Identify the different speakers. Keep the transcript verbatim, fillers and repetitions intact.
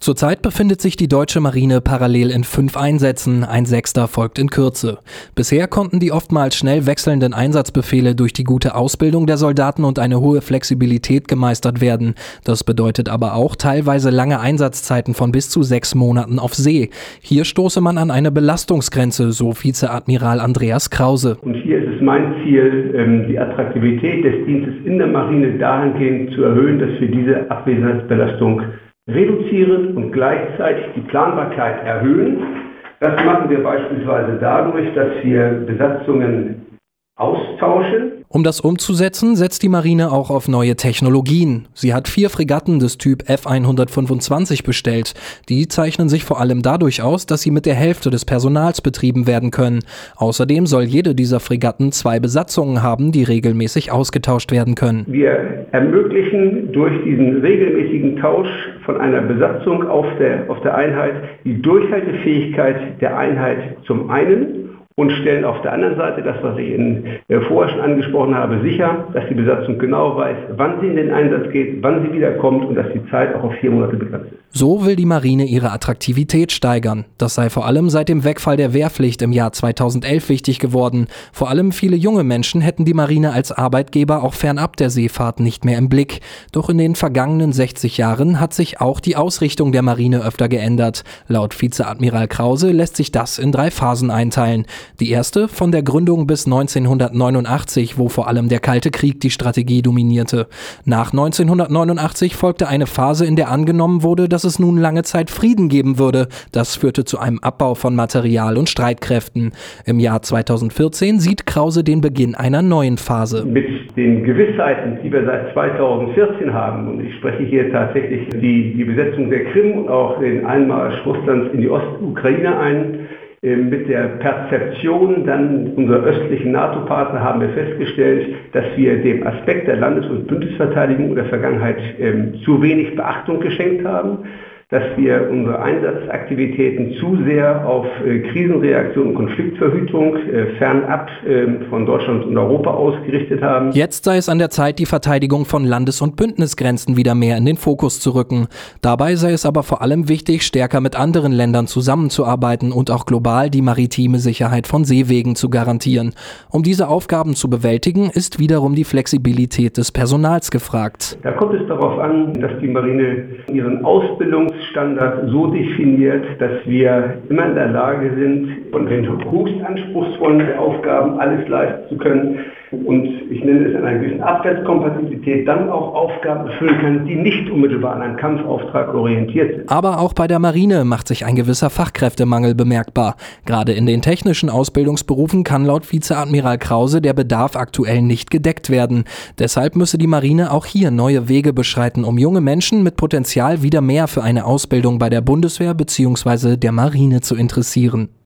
Speaker 1: Zurzeit befindet sich die deutsche Marine parallel in fünf Einsätzen, ein sechster folgt in Kürze. Bisher konnten die oftmals schnell wechselnden Einsatzbefehle durch die gute Ausbildung der Soldaten und eine hohe Flexibilität gemeistert werden. Das bedeutet aber auch teilweise lange Einsatzzeiten von bis zu sechs Monaten auf See. Hier stoße man an eine Belastungsgrenze, so Vizeadmiral Andreas Krause.
Speaker 2: Und hier ist es mein Ziel, die Attraktivität des Dienstes in der Marine dahingehend zu erhöhen, dass wir diese Abwesenheitsbelastung reduzieren und gleichzeitig die Planbarkeit erhöhen. Das machen wir beispielsweise dadurch, dass wir Besatzungen austauschen.
Speaker 1: Um das umzusetzen, setzt die Marine auch auf neue Technologien. Sie hat vier Fregatten des Typ F hundertfünfundzwanzig bestellt. Die zeichnen sich vor allem dadurch aus, dass sie mit der Hälfte des Personals betrieben werden können. Außerdem soll jede dieser Fregatten zwei Besatzungen haben, die regelmäßig ausgetauscht werden können.
Speaker 2: Wir ermöglichen durch diesen regelmäßigen Tausch von einer Besatzung auf der, auf der Einheit die Durchhaltefähigkeit der Einheit zum einen und stellen auf der anderen Seite das, was ich Ihnen vorher schon angesprochen habe, sicher, dass die Besatzung genau weiß, wann sie in den Einsatz geht, wann sie wiederkommt und dass die Zeit auch auf vier Monate begrenzt ist.
Speaker 1: So will die Marine ihre Attraktivität steigern. Das sei vor allem seit dem Wegfall der Wehrpflicht im Jahr zweitausendelf wichtig geworden. Vor allem viele junge Menschen hätten die Marine als Arbeitgeber auch fernab der Seefahrt nicht mehr im Blick. Doch in den vergangenen sechzig Jahren hat sich auch die Ausrichtung der Marine öfter geändert. Laut Vizeadmiral Krause lässt sich das in drei Phasen einteilen. Die erste von der Gründung bis neunzehnhundertneunundachtzig, wo vor allem der Kalte Krieg die Strategie dominierte. Nach neunzehnhundertneunundachtzig folgte eine Phase, in der angenommen wurde, dass es nun lange Zeit Frieden geben würde. Das führte zu einem Abbau von Material und Streitkräften. Im Jahr zweitausendvierzehn sieht Krause den Beginn einer neuen Phase.
Speaker 2: Mit den Gewissheiten, die wir seit zweitausendvierzehn haben, und ich spreche hier tatsächlich die, die Besetzung der Krim und auch den Einmarsch Russlands in die Ostukraine ein, mit der Perzeption dann unserer östlichen NATO-Partner haben wir festgestellt, dass wir dem Aspekt der Landes- und Bündnisverteidigung in der Vergangenheit ähm, zu wenig Beachtung geschenkt haben, dass wir unsere Einsatzaktivitäten zu sehr auf äh, Krisenreaktion und Konfliktverhütung äh, fernab äh, von Deutschland und Europa ausgerichtet haben.
Speaker 1: Jetzt sei es an der Zeit, die Verteidigung von Landes- und Bündnisgrenzen wieder mehr in den Fokus zu rücken. Dabei sei es aber vor allem wichtig, stärker mit anderen Ländern zusammenzuarbeiten und auch global die maritime Sicherheit von Seewegen zu garantieren. Um diese Aufgaben zu bewältigen, ist wiederum die Flexibilität des Personals gefragt.
Speaker 2: Da kommt es darauf an, dass die Marine ihren Ausbildungs Standard so definiert, dass wir immer in der Lage sind, von den höchst anspruchsvollen Aufgaben alles leisten zu können und ich nenne es in einer gewissen Abwärtskompatibilität dann auch Aufgaben erfüllen können, die nicht unmittelbar an einen Kampfauftrag orientiert sind.
Speaker 1: Aber auch bei der Marine macht sich ein gewisser Fachkräftemangel bemerkbar. Gerade in den technischen Ausbildungsberufen kann laut Vizeadmiral Krause der Bedarf aktuell nicht gedeckt werden. Deshalb müsse die Marine auch hier neue Wege beschreiten, um junge Menschen mit Potenzial wieder mehr für eine Ausbildung bei der Bundeswehr bzw. der Marine zu interessieren.